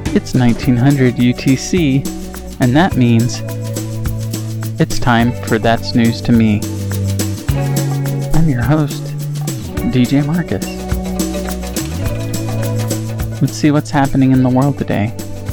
It's 1900 UTC, and that means it's time for That's News to Me. I'm your host, DJ Marcus. Let's see what's happening in the world today.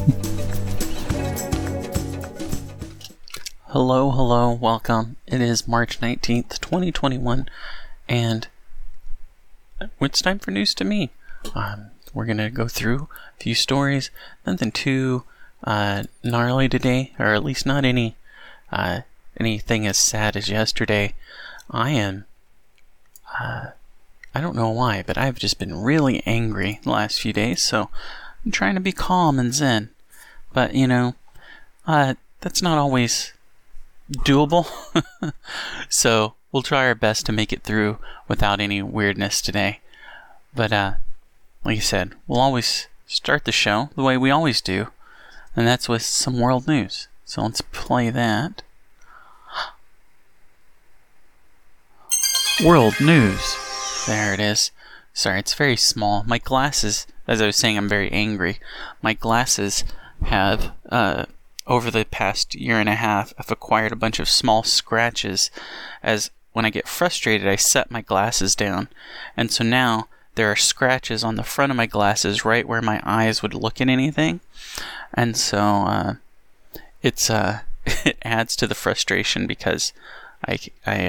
Hello, welcome. It is March 19th, 2021, and it's time for News to Me. We're going to go through a few stories, nothing too gnarly today, or at least not anything as sad as yesterday. I don't know why, but I've just been really angry the last few days, so I'm trying to be calm and zen. But, that's not always doable. So we'll try our best to make it through without any weirdness today. But, like I said, we'll always start the show the way we always do, and that's with some world news. So let's play that. World news. There it is. Sorry, it's very small. My glasses, as I was saying, I'm very angry. My glasses have, over the past year and a half, I've acquired a bunch of small scratches. As when I get frustrated, I set my glasses down. And so now there are scratches on the front of my glasses right where my eyes would look at anything. And so it adds to the frustration because I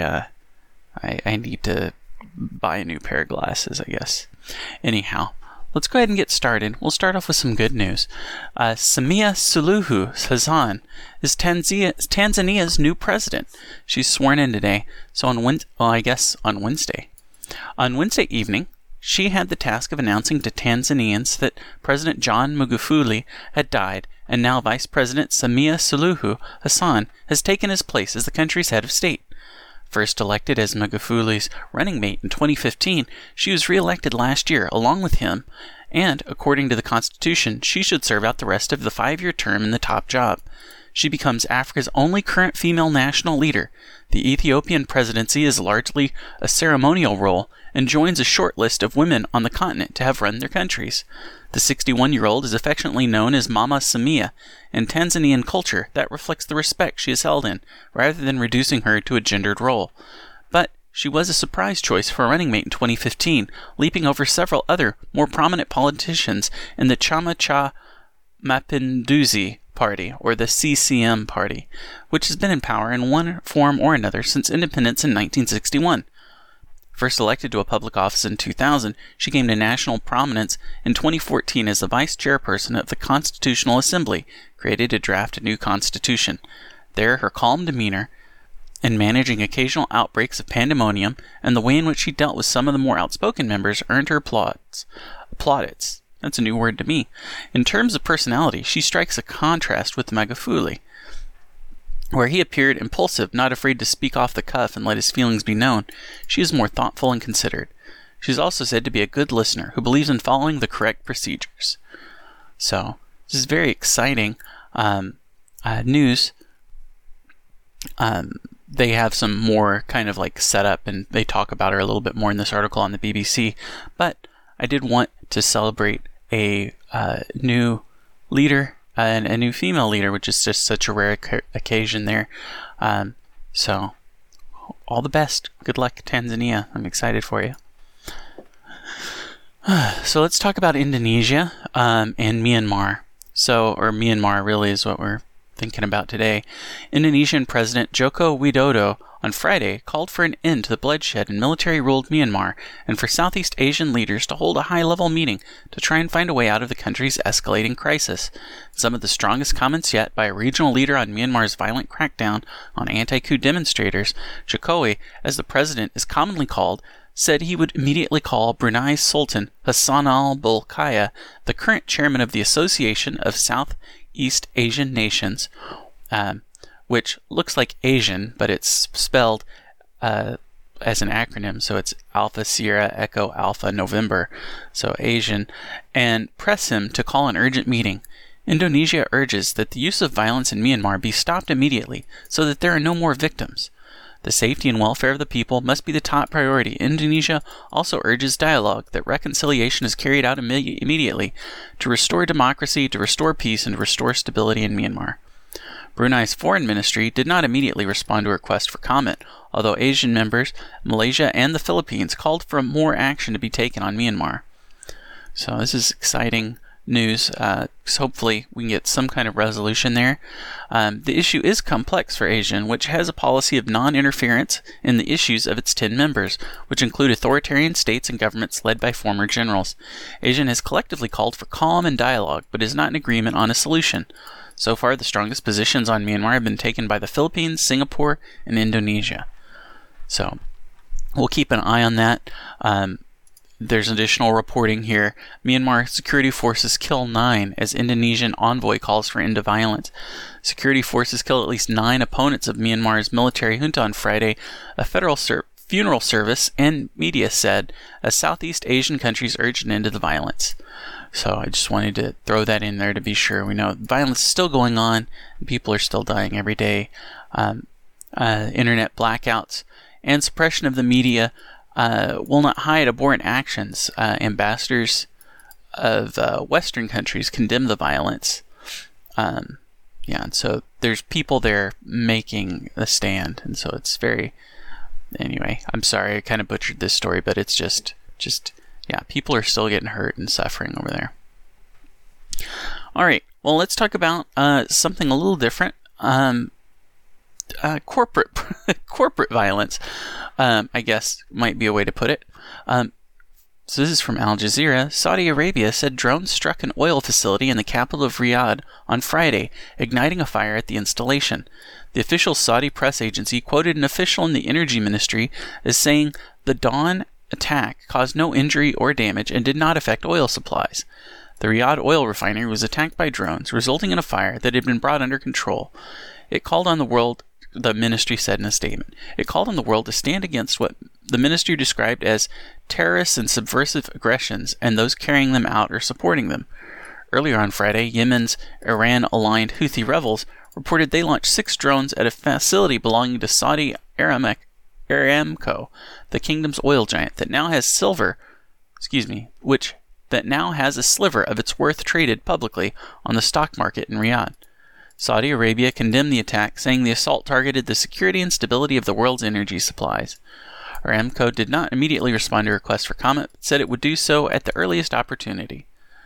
need to buy a new pair of glasses, I guess. Anyhow, let's go ahead and get started. We'll start off with some good news. Samia Suluhu Hassan is Tanzania's new president. She's sworn in today. So on Wednesday. On Wednesday evening, she had the task of announcing to Tanzanians that President John Magufuli had died, and now Vice President Samia Suluhu Hassan has taken his place as the country's head of state. First elected as Magufuli's running mate in 2015, she was re-elected last year along with him, and, according to the Constitution, she should serve out the rest of the 5-year term in the top job. She becomes Africa's only current female national leader. The Ethiopian presidency is largely a ceremonial role and joins a short list of women on the continent to have run their countries. The 61-year-old is affectionately known as Mama Samia. In Tanzanian culture, that reflects the respect she is held in, rather than reducing her to a gendered role. But she was a surprise choice for a running mate in 2015, leaping over several other, more prominent politicians in the Chama cha Mapinduzi Party, or the CCM Party, which has been in power in one form or another since independence in 1961. First elected to a public office in 2000, she came to national prominence in 2014 as the vice chairperson of the Constitutional Assembly, created to draft a new constitution. There, her calm demeanor in managing occasional outbreaks of pandemonium and the way in which she dealt with some of the more outspoken members earned her plaudits. That's a new word to me. In terms of personality, she strikes a contrast with Magufuli, where he appeared impulsive, not afraid to speak off the cuff and let his feelings be known. She is more thoughtful and considered. She's also said to be a good listener who believes in following the correct procedures. So, this is very exciting news. They have some more kind of like setup, and they talk about her a little bit more in this article on the BBC. But I did want to celebrate a new leader, and a new female leader, which is just such a rare occasion there. So, all the best. Good luck, Tanzania. I'm excited for you. So let's talk about Indonesia and Myanmar. Or Myanmar really is what we're thinking about today. Indonesian President Joko Widodo on Friday called for an end to the bloodshed in military-ruled Myanmar and for Southeast Asian leaders to hold a high-level meeting to try and find a way out of the country's escalating crisis. Some of the strongest comments yet by a regional leader on Myanmar's violent crackdown on anti-coup demonstrators, Jokowi, as the president is commonly called, said he would immediately call Brunei's Sultan Hassan al-Bolkiah, the current chairman of the Association of Southeast Asian Nations, which looks like Asian, but it's spelled as an acronym, so it's Alpha Sierra Echo Alpha November, so Asian, and press him to call an urgent meeting. Indonesia urges that the use of violence in Myanmar be stopped immediately so that there are no more victims. The safety and welfare of the people must be the top priority. Indonesia also urges dialogue, that reconciliation is carried out immediately to restore democracy, to restore peace, and to restore stability in Myanmar. Brunei's foreign ministry did not immediately respond to a request for comment, although Asian members, Malaysia and the Philippines, called for more action to be taken on Myanmar. So this is exciting news. So hopefully we can get some kind of resolution there. The issue is complex for ASEAN, which has a policy of non-interference in the issues of its 10 members, which include authoritarian states and governments led by former generals. ASEAN has collectively called for calm and dialogue, but is not in agreement on a solution. So far, the strongest positions on Myanmar have been taken by the Philippines, Singapore, and Indonesia. So we'll keep an eye on that. There's additional reporting here. Myanmar security forces kill 9 as Indonesian envoy calls for end to violence. Security forces kill at least 9 opponents of Myanmar's military junta on Friday, a federal funeral service and media said, as Southeast Asian countries urged an end to the violence. So I just wanted to throw that in there to be sure. We know violence is still going on, and people are still dying every day. Internet blackouts and suppression of the media will not hide abhorrent actions. Ambassadors of Western countries condemn the violence. And so there's people there making a stand, and so it's very... Anyway, I'm sorry I kind of butchered this story, but it's just people are still getting hurt and suffering over there. All right, well, let's talk about something a little different. Corporate violence, I guess might be a way to put it. So this is from Al Jazeera. Saudi Arabia said drones struck an oil facility in the capital of Riyadh on Friday, igniting a fire at the installation. The official Saudi press agency quoted an official in the energy ministry as saying the dawn attack caused no injury or damage and did not affect oil supplies. The Riyadh oil refinery was attacked by drones, resulting in a fire that had been brought under control. It called on the world, the ministry said in a statement, it called on the world to stand against what the ministry described as terrorists and subversive aggressions and those carrying them out or supporting them. Earlier on Friday, Yemen's Iran-aligned Houthi rebels reported they launched 6 drones at a facility belonging to Saudi Aramco, the kingdom's oil giant that now has that now has a sliver of its worth traded publicly on the stock market in Riyadh. Saudi Arabia condemned the attack, saying the assault targeted the security and stability of the world's energy supplies. Aramco did not immediately respond to requests for comment, but said it would do so at the earliest opportunity.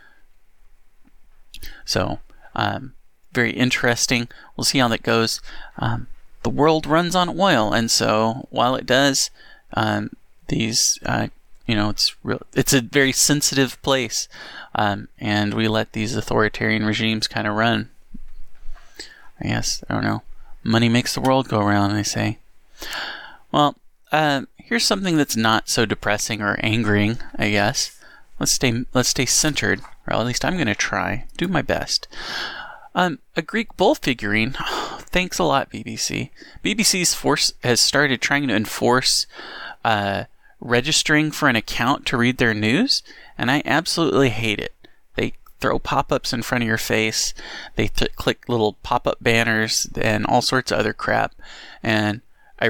So, very interesting. We'll see how that goes. The world runs on oil, and so while it does, it's a very sensitive place, and we let these authoritarian regimes kind of run. I guess, I don't know. Money makes the world go round, they say. Well, here's something that's not so depressing or angering, I guess. Let's stay centered, or at least I'm going to try. Do my best. A Greek bull figurine. Thanks a lot, BBC. BBC's force has started trying to enforce registering for an account to read their news, and I absolutely hate it. They throw pop-ups in front of your face. They click little pop-up banners and all sorts of other crap. And I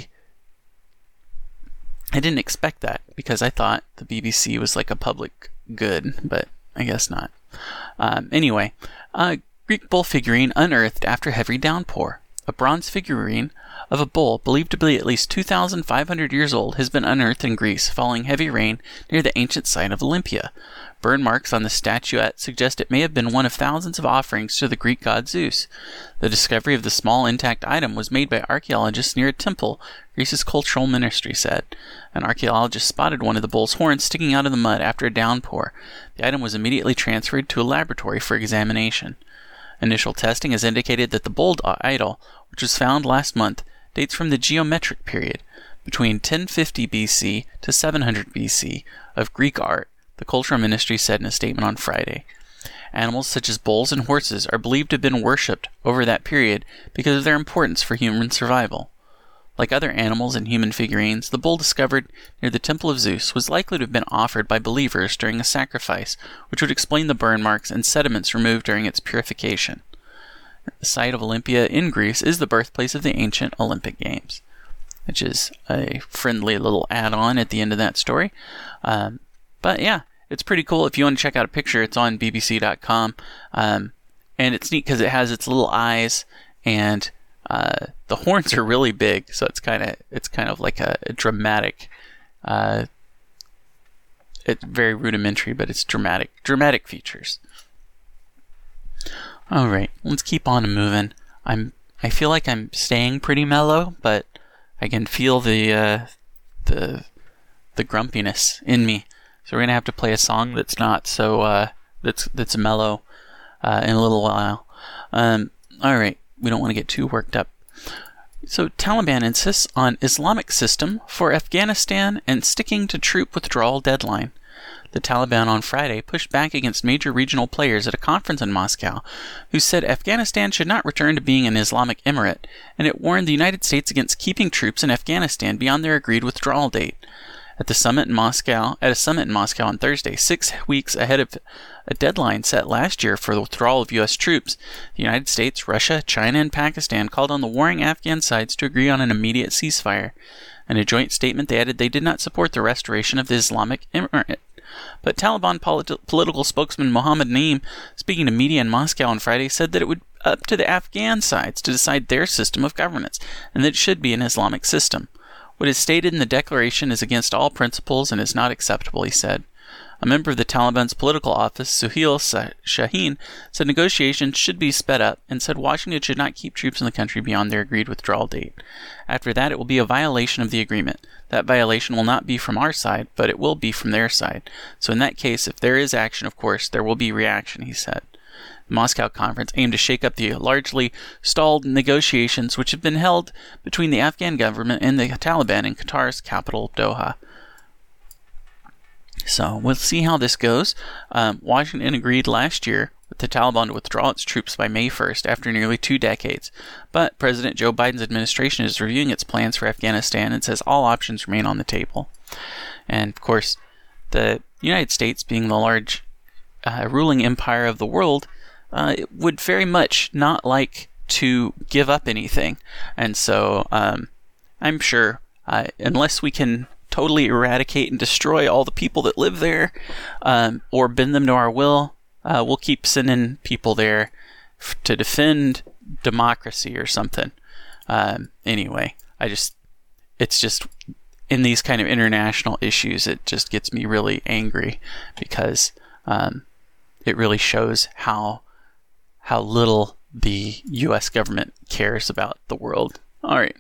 didn't expect that because I thought the BBC was like a public good, but I guess not. Anyway, Greek bull figurine unearthed after heavy downpour. A bronze figurine of a bull believed to be at least 2,500 years old has been unearthed in Greece following heavy rain near the ancient site of Olympia. Burn marks on the statuette suggest it may have been one of thousands of offerings to the Greek god Zeus. The discovery of the small intact item was made by archaeologists near a temple, Greece's cultural ministry said. An archaeologist spotted one of the bull's horns sticking out of the mud after a downpour. The item was immediately transferred to a laboratory for examination. Initial testing has indicated that the bull idol, which was found last month, dates from the geometric period, between 1050 BC to 700 BC, of Greek art, the cultural ministry said in a statement on Friday. Animals such as bulls and horses are believed to have been worshipped over that period because of their importance for human survival. Like other animals and human figurines, the bull discovered near the Temple of Zeus was likely to have been offered by believers during a sacrifice, which would explain the burn marks and sediments removed during its purification. The site of Olympia in Greece is the birthplace of the ancient Olympic Games. which is a friendly little add-on at the end of that story. But yeah, it's pretty cool. If you want to check out a picture, it's on bbc.com. And it's neat because it has its little eyes, and the horns are really big, so it's kind of like a dramatic. It's very rudimentary, but it's dramatic features. All right, let's keep on moving. I feel like I'm staying pretty mellow, but I can feel the grumpiness in me. So we're gonna have to play a song that's not so that's mellow in a little while. All right, we don't want to get too worked up. So Taliban insists on Islamic system for Afghanistan and sticking to troop withdrawal deadline. The Taliban on Friday pushed back against major regional players at a conference in Moscow, who said Afghanistan should not return to being an Islamic emirate, and it warned the United States against keeping troops in Afghanistan beyond their agreed withdrawal date. At a summit in Moscow on Thursday, 6 weeks ahead of a deadline set last year for the withdrawal of U.S. troops, the United States, Russia, China, and Pakistan called on the warring Afghan sides to agree on an immediate ceasefire. In a joint statement, they added they did not support the restoration of the Islamic Emirate. But Taliban political spokesman Mohammad Naeem, speaking to media in Moscow on Friday, said that it would be up to the Afghan sides to decide their system of governance, and that it should be an Islamic system. What is stated in the declaration is against all principles and is not acceptable, he said. A member of the Taliban's political office, Suhail Shaheen, said negotiations should be sped up and said Washington should not keep troops in the country beyond their agreed withdrawal date. After that, it will be a violation of the agreement. That violation will not be from our side, but it will be from their side. So in that case, if there is action, of course, there will be reaction, he said. The Moscow conference aimed to shake up the largely stalled negotiations which have been held between the Afghan government and the Taliban in Qatar's capital, Doha. So we'll see how this goes. Washington agreed last year with the Taliban to withdraw its troops by May 1st after nearly 2 decades. But President Joe Biden's administration is reviewing its plans for Afghanistan and says all options remain on the table. And of course, the United States, being the large ruling empire of the world, it would very much not like to give up anything. And so I'm sure unless we can totally eradicate and destroy all the people that live there, or bend them to our will, we'll keep sending people there to defend democracy or something. Anyway, it's just in these kind of international issues, it just gets me really angry because it really shows how little the U.S. government cares about the world. All right.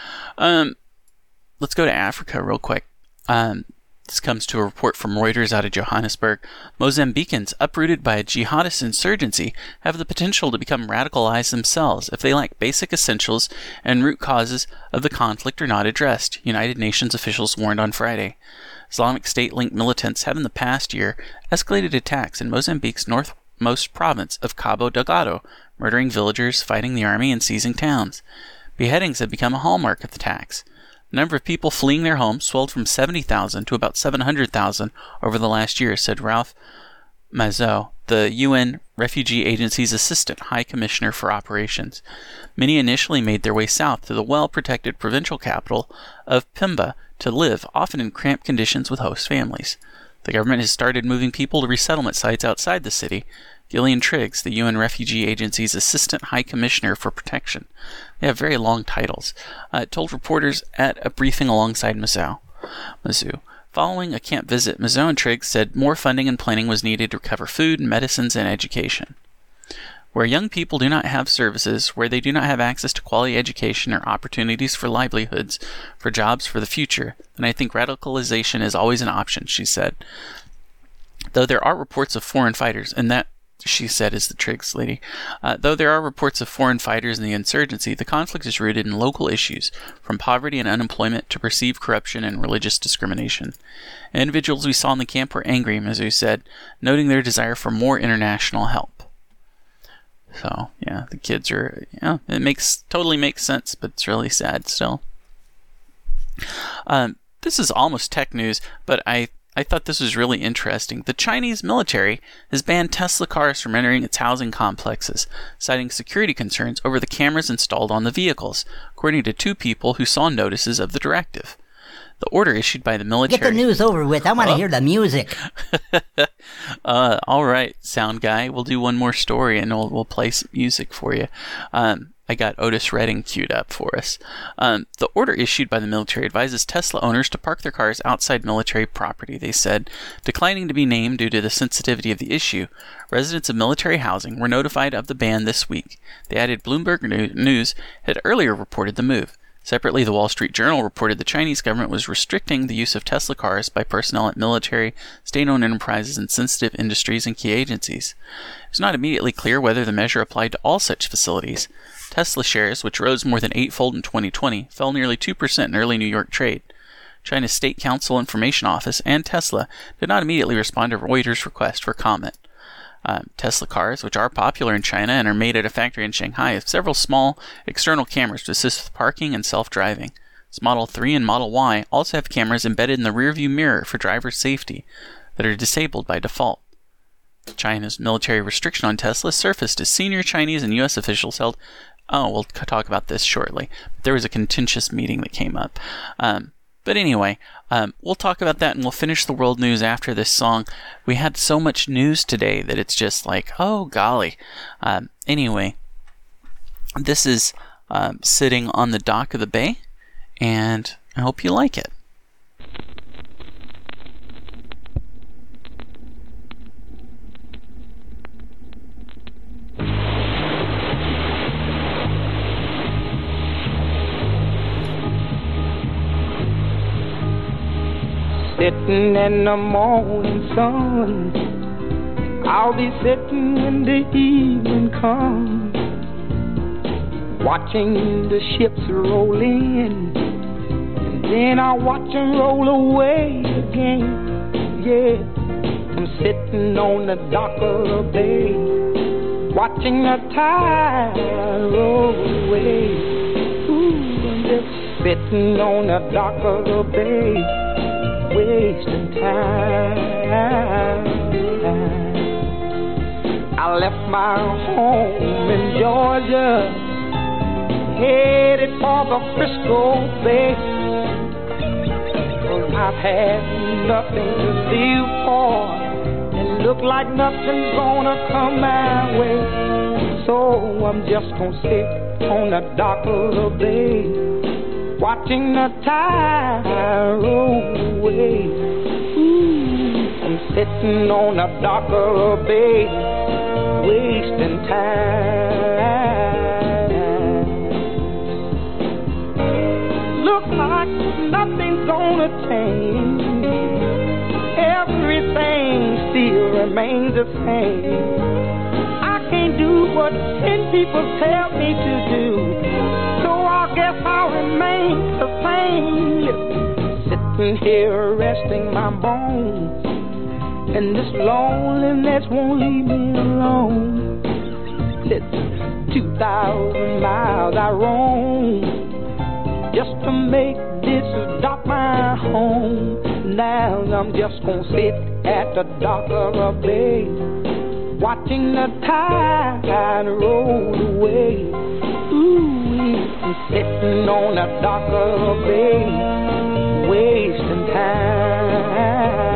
Let's go to Africa real quick. This comes to a report from Reuters out of Johannesburg. Mozambicans uprooted by a jihadist insurgency have the potential to become radicalized themselves if they lack basic essentials and root causes of the conflict are not addressed, United Nations officials warned on Friday. Islamic State-linked militants have in the past year escalated attacks in Mozambique's northmost province of Cabo Delgado, murdering villagers, fighting the army, and seizing towns. Beheadings have become a hallmark of the attacks. The number of people fleeing their homes swelled from 70,000 to about 700,000 over the last year, said Ralph Mazzot, the UN Refugee Agency's Assistant High Commissioner for Operations. Many initially made their way south to the well-protected provincial capital of Pemba to live, often in cramped conditions with host families. The government has started moving people to resettlement sites outside the city. Gillian Triggs, the UN Refugee Agency's Assistant High Commissioner for Protection. They have very long titles. Told reporters at a briefing alongside Mazzou. Following a camp visit, Mazzou and Triggs said more funding and planning was needed to recover food, medicines, and education. Where young people do not have services, where they do not have access to quality education or opportunities for livelihoods, for jobs for the future, then I think radicalization is always an option, she said. Though there are reports of foreign fighters, and that, she said, is the Triggs lady. Though there are reports of foreign fighters in the insurgency, the conflict is rooted in local issues, from poverty and unemployment to perceived corruption and religious discrimination. Individuals we saw in the camp were angry, Mazzou said, noting their desire for more international help. So, yeah, the kids are, it totally makes sense, but it's really sad still. This is almost tech news, but I I thought this was really interesting. The Chinese military has banned Tesla cars from entering its housing complexes, citing security concerns over the cameras installed on the vehicles, according to 2 people who saw notices of the directive. The order issued by the military... Get the news over with. I want to hear the music. All right, sound guy. We'll do one more story and we'll play some music for you. I got Otis Redding queued up for us. The order issued by the military advises Tesla owners to park their cars outside military property, they said, declining to be named due to the sensitivity of the issue. Residents of military housing were notified of the ban this week. They added Bloomberg News had earlier reported the move. Separately, the Wall Street Journal reported the Chinese government was restricting the use of Tesla cars by personnel at military, state-owned enterprises, and sensitive industries and key agencies. It was not immediately clear whether the measure applied to all such facilities. Tesla shares, which rose more than 8-fold in 2020, fell nearly 2% in early New York trade. China's State Council Information Office and Tesla did not immediately respond to Reuters' request for comment. Tesla cars, which are popular in China and are made at a factory in Shanghai, have several small external cameras to assist with parking and self-driving. Its Model 3 and Model Y also have cameras embedded in the rearview mirror for driver safety that are disabled by default. China's military restriction on Tesla surfaced as senior Chinese and U.S. officials held... Oh, we'll talk about this shortly. There was a contentious meeting that came up. But anyway, we'll talk about that and we'll finish the world news after this song. We had so much news today that it's just like, oh golly. Anyway, this is Sitting on the Dock of the Bay, and I hope you like it. Sitting in the morning sun, I'll be sitting when the evening comes, watching the ships roll in, and then I'll watch them roll away again. Yeah, I'm sitting on the dock of the bay, watching the tide roll away. Ooh, I'm just sitting on the dock of the bay, wasting time. I left my home in Georgia, headed for the Frisco Bay. 'Cause I've had nothing to live for, and look like nothing's gonna come my way. So I'm just gonna sit on the dock of the bay, watching the tide roll away. Ooh, I'm sitting on the dock of the bay, wasting time. Look like nothing's gonna change, everything still remains the same. I can't do what 10 people tell me to do, I guess I'll remain the same. Sitting here resting my bones, and this loneliness won't leave me alone. Listen, 2,000 miles I roam just to make this dock my home. Now I'm just gonna sit at the dock of the bay, watching the tide roll away. Ooh, I'm sitting on the dock of the bay, wasting time.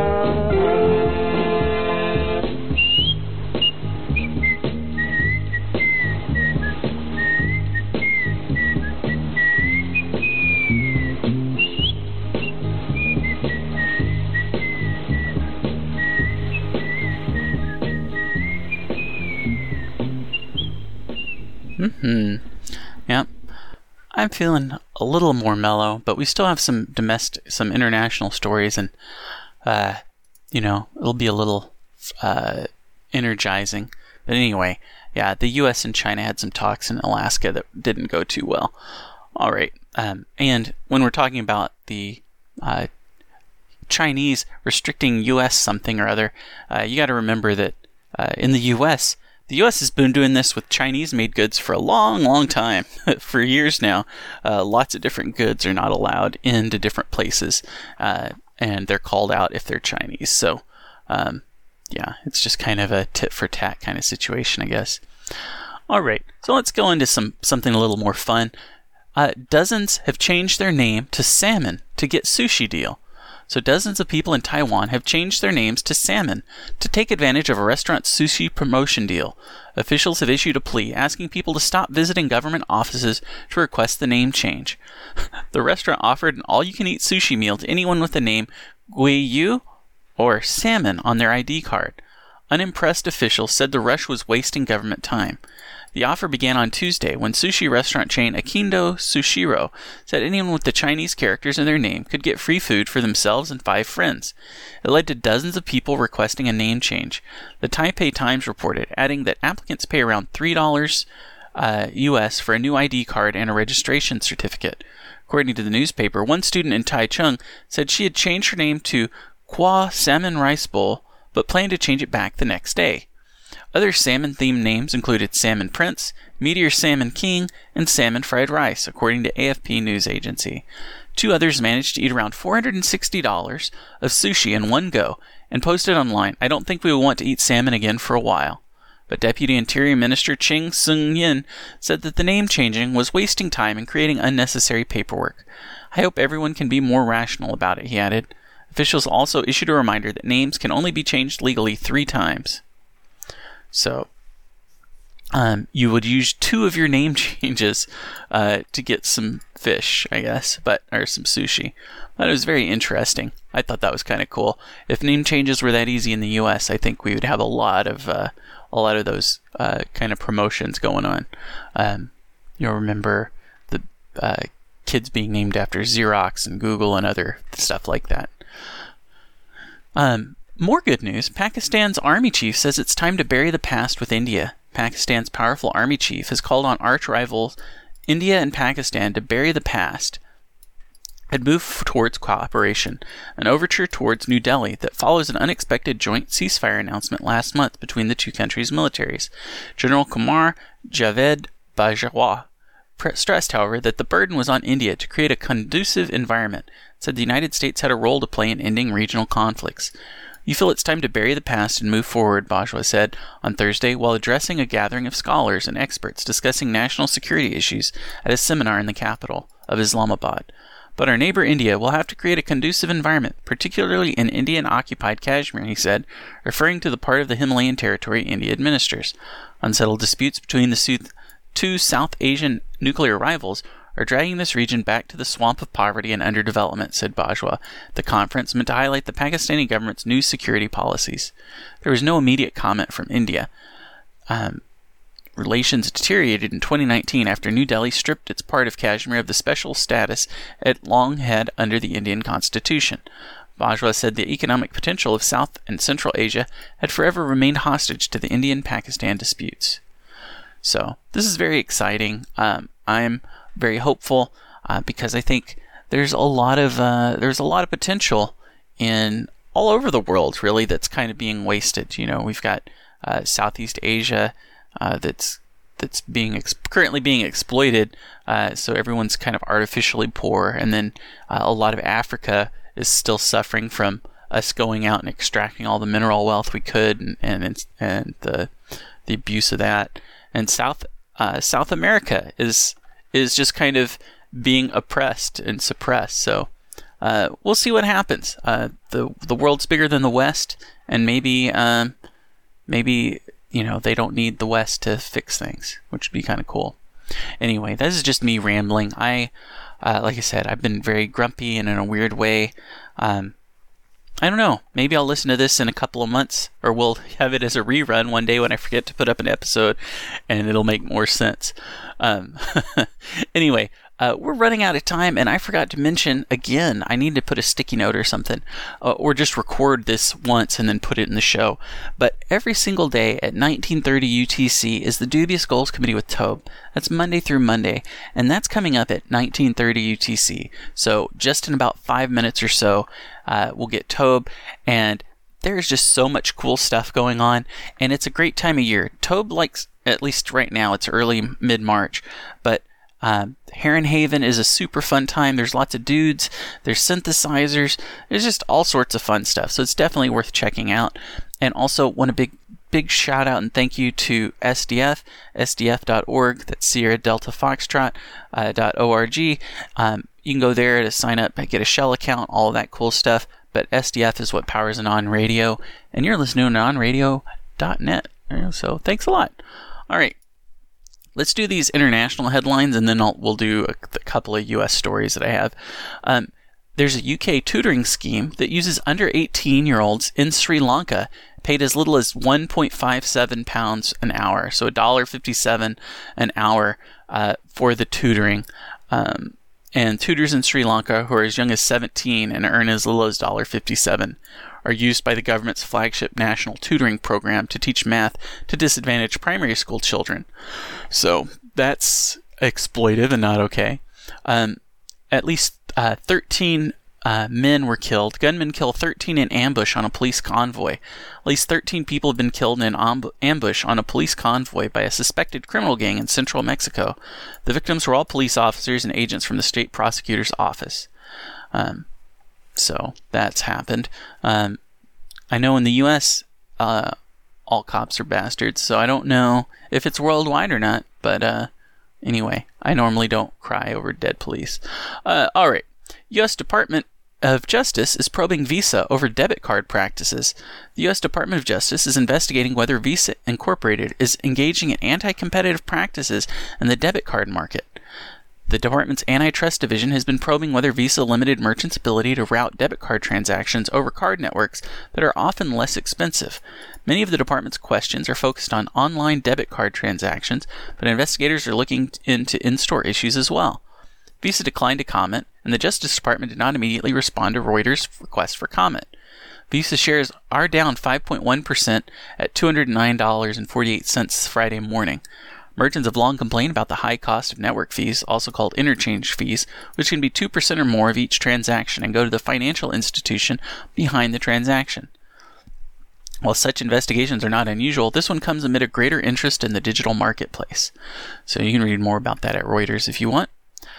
Yep. I'm feeling a little more mellow, but we still have some international stories, and it'll be a little energizing. But anyway, yeah, the U.S. and China had some talks in Alaska that didn't go too well. All right, and when we're talking about the Chinese restricting U.S. something or other, you got to remember that in the U.S., the U.S. has been doing this with Chinese-made goods for a long, long time. For years now, lots of different goods are not allowed into different places. and they're called out if they're Chinese. So, yeah, it's just kind of a tit for tat kind of situation, I guess. All right, so let's go into something a little more fun. Dozens have changed their name to Salmon to get sushi deal. So dozens of people in Taiwan have changed their names to Salmon to take advantage of a restaurant's sushi promotion deal. Officials have issued a plea asking people to stop visiting government offices to request the name change. The restaurant offered an all-you-can-eat sushi meal to anyone with the name Guiyu or Salmon on their ID card. Unimpressed officials said the rush was wasting government time. The offer began on Tuesday when sushi restaurant chain Akindo Sushiro said anyone with the Chinese characters in their name could get free food for themselves and 5 friends. It led to dozens of people requesting a name change. The Taipei Times reported, adding that applicants pay around $3 US for a new ID card and a registration certificate. According to the newspaper, one student in Taichung said she had changed her name to Kwa Salmon Rice Bowl, but planned to change it back the next day. Other salmon-themed names included Salmon Prince, Meteor Salmon King, and Salmon Fried Rice, according to AFP news agency. 2 others managed to eat around $460 of sushi in one go and posted online, "I don't think we will want to eat salmon again for a while." But Deputy Interior Minister Ching Sung-yin said that the name changing was wasting time and creating unnecessary paperwork. "I hope everyone can be more rational about it," he added. Officials also issued a reminder that names can only be changed legally 3 times. So, you would use 2 of your name changes to get some fish, I guess, or some sushi. But it was very interesting. I thought that was kind of cool. If name changes were that easy in the U.S., I think we would have a lot of those kind of promotions going on. You'll remember the kids being named after Xerox and Google and other stuff like that. More good news. Pakistan's army chief says it's time to bury the past with India. Pakistan's powerful army chief has called on arch rivals India and Pakistan to bury the past and move towards cooperation, an overture towards New Delhi that follows an unexpected joint ceasefire announcement last month between the 2 countries' militaries. General Qamar Javed Bajwa stressed, however, that the burden was on India to create a conducive environment, said the United States had a role to play in ending regional conflicts. "You feel it's time to bury the past and move forward," Bajwa said on Thursday while addressing a gathering of scholars and experts discussing national security issues at a seminar in the capital of Islamabad. "But our neighbor India will have to create a conducive environment, particularly in Indian-occupied Kashmir," he said, referring to the part of the Himalayan territory India administers. Unsettled disputes between the 2 South Asian nuclear rivals are dragging this region back to the swamp of poverty and underdevelopment, said Bajwa. The conference meant to highlight the Pakistani government's new security policies. There was no immediate comment from India. Relations deteriorated in 2019 after New Delhi stripped its part of Kashmir of the special status it long had under the Indian constitution. Bajwa said the economic potential of South and Central Asia had forever remained hostage to the Indian-Pakistan disputes. So this is very exciting. I'm very hopeful because I think there's a lot of potential in all over the world, really, that's kind of being wasted. You know, we've got Southeast Asia that's currently being exploited, so everyone's kind of artificially poor, and then a lot of Africa is still suffering from us going out and extracting all the mineral wealth we could, and the abuse of that. And South America is just kind of being oppressed and suppressed. So we'll see what happens. The world's bigger than the West, and maybe they don't need the West to fix things, which would be kind of cool. Anyway, this is just me rambling. Like I said, I've been very grumpy and in a weird way. I don't know. Maybe I'll listen to this in a couple of months, or we'll have it as a rerun one day when I forget to put up an episode, and it'll make more sense. Anyway, we're running out of time, and I forgot to mention, again, I need to put a sticky note or something, or just record this once and then put it in the show. But every single day at 1930 UTC is the Dubious Goals Committee with Tobe. That's Monday through Monday, and that's coming up at 1930 UTC. So just in about 5 minutes or so, we'll get Tobe, and there's just so much cool stuff going on, and it's a great time of year. Tobe likes, at least right now, it's early mid-March, but Heron Haven is a super fun time. There's lots of dudes. There's synthesizers. There's just all sorts of fun stuff. So it's definitely worth checking out. And also want a big shout out and thank you to SDF, sdf.org. That's Sierra Delta Foxtrot .org. You can go there to sign up, get a Shell account, all of that cool stuff. But SDF is what powers On Radio, and you're listening to onradio.net. So thanks a lot. All right, let's do these international headlines, and then we'll do a couple of U.S. stories that I have. There's a UK tutoring scheme that uses under 18-year-olds in Sri Lanka, paid as little as £1.57 an hour, so $1.57 an hour for the tutoring. And tutors in Sri Lanka who are as young as 17 and earn as little as $1.57 are used by the government's flagship national tutoring program to teach math to disadvantaged primary school children. So that's exploitive and not okay. At least 13 men were killed. Gunmen kill 13 in ambush on a police convoy. At least 13 people have been killed in an ambush on a police convoy by a suspected criminal gang in central Mexico. The victims were all police officers and agents from the state prosecutor's office. So that's happened. I know in the U.S., all cops are bastards, so I don't know if it's worldwide or not, but anyway, I normally don't cry over dead police. All right. U.S. Department of Justice is probing Visa over debit card practices. The U.S. Department of Justice is investigating whether Visa Incorporated is engaging in anti-competitive practices in the debit card market. The department's antitrust division has been probing whether Visa limited merchants' ability to route debit card transactions over card networks that are often less expensive. Many of the department's questions are focused on online debit card transactions, but investigators are looking into in-store issues as well. Visa declined to comment, and the Justice Department did not immediately respond to Reuters' request for comment. Visa shares are down 5.1% at $209.48 Friday morning. Merchants have long complained about the high cost of network fees, also called interchange fees, which can be 2% or more of each transaction and go to the financial institution behind the transaction. While such investigations are not unusual, this one comes amid a greater interest in the digital marketplace. So you can read more about that at Reuters if you want.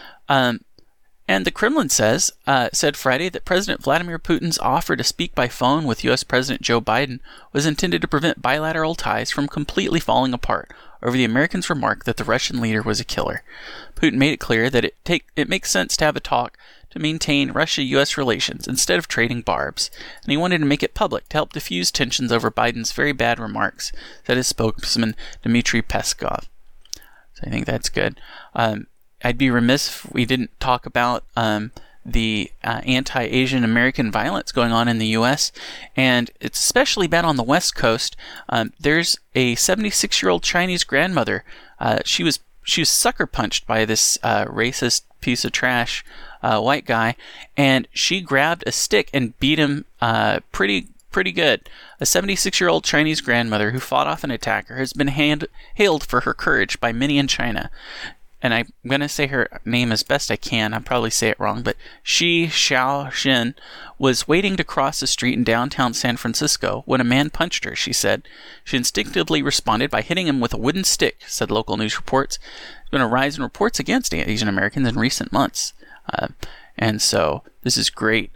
And the Kremlin said Friday that President Vladimir Putin's offer to speak by phone with U.S. President Joe Biden was intended to prevent bilateral ties from completely falling apart over the Americans' remark that the Russian leader was a killer. Putin made it clear that it makes sense to have a talk to maintain Russia-U.S. relations instead of trading barbs, and he wanted to make it public to help diffuse tensions over Biden's very bad remarks, said his spokesman Dmitry Peskov. So I think that's good. I'd be remiss if we didn't talk about the anti-Asian American violence going on in the U.S., and it's especially bad on the West Coast. There's a 76-year-old Chinese grandmother. She was sucker punched by this racist piece of trash white guy, and she grabbed a stick and beat him pretty good. A 76-year-old Chinese grandmother who fought off an attacker has been hailed for her courage by many in China. And I'm going to say her name as best I can. I'll probably say it wrong, but Shi Xiaoxin was waiting to cross the street in downtown San Francisco when a man punched her, she said. She instinctively responded by hitting him with a wooden stick, said local news reports. There's been a rise in reports against Asian Americans in recent months. And so this is great.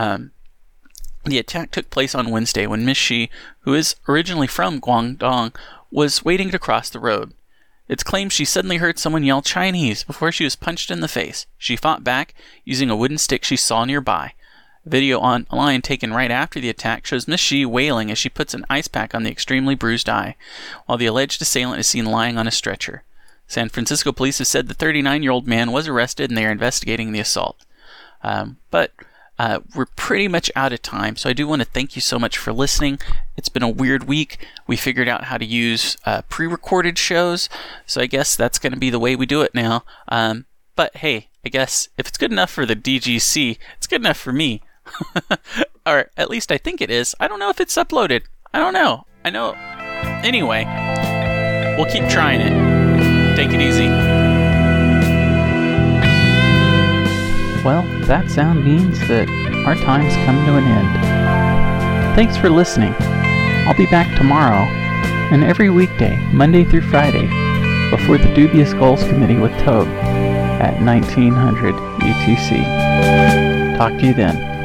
The attack took place on Wednesday when Miss Shi, who is originally from Guangdong, was waiting to cross the road. It's claimed she suddenly heard someone yell Chinese before she was punched in the face. She fought back using a wooden stick she saw nearby. A video online taken right after the attack shows Miss Shi wailing as she puts an ice pack on the extremely bruised eye, while the alleged assailant is seen lying on a stretcher. San Francisco police have said the 39-year-old man was arrested and they are investigating the assault. But we're pretty much out of time, so I do want to thank you so much for listening. It's been a weird week. We figured out how to use pre-recorded shows, so I guess that's going to be the way we do it now. But hey, I guess if it's good enough for the DGC, it's good enough for me. Or at least I think it is. I don't know if it's uploaded. I don't know. I know. Anyway, we'll keep trying it. Take it easy. Well, that sound means that our time's come to an end. Thanks for listening. I'll be back tomorrow and every weekday, Monday through Friday, before the Dubious Goals Committee with Toad. at 1900 UTC. Talk to you then.